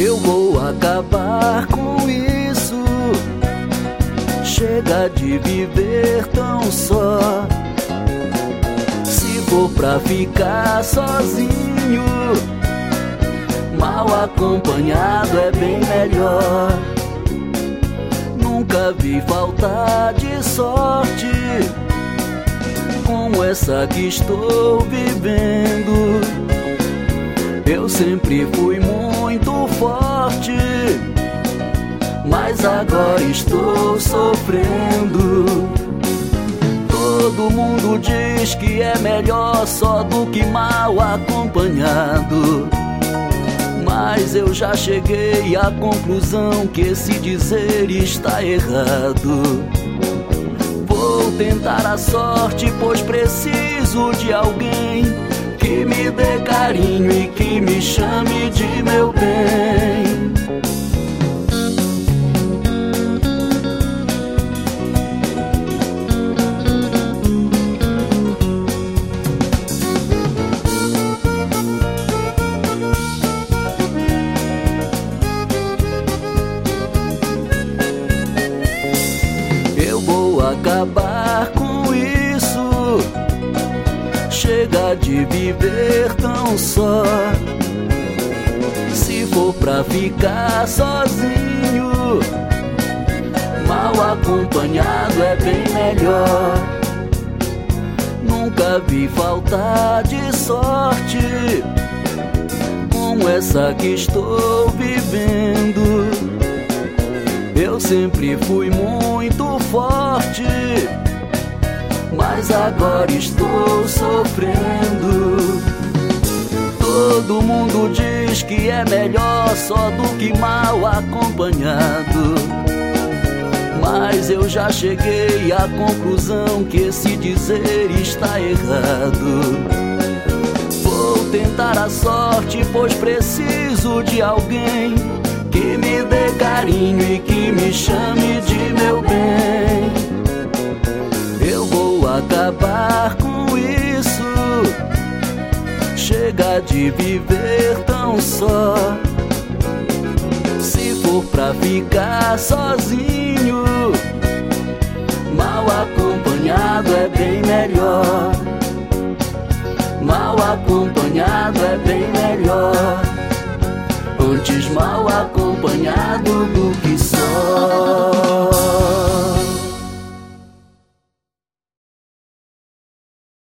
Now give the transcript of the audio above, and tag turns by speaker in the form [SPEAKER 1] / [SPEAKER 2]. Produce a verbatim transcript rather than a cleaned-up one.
[SPEAKER 1] Eu vou acabar com isso. Chega de viver tão só. Se for pra ficar sozinho, mal acompanhado é bem melhor. Nunca vi falta de sorte como essa que estou vivendo. Eu sempre fui muito forte, mas agora estou sofrendo. Todo mundo diz que é melhor só do que mal acompanhado, mas eu já cheguei à conclusão que esse dizer está errado. Vou tentar a sorte, pois preciso de alguém que me dê carinho e que me chame de meu bem. Eu vou acabar com isso. Chega de viver tão só. Se for pra ficar sozinho, mal acompanhado é bem melhor. Nunca vi falta de sorte como essa que estou vivendo. Eu sempre fui muito forte, mas agora estou sofrendo. Todo mundo diz que é melhor só do que mal acompanhado, mas eu já cheguei à conclusão que esse dizer está errado. Vou tentar a sorte, pois preciso de alguém que me dê carinho e que me chame de meu bem. Eu vou acabar com isso. Chega de viver tão só. Se for pra ficar sozinho, mal acompanhado é bem melhor. Mal acompanhado é bem melhor. Antes mal acompanhado do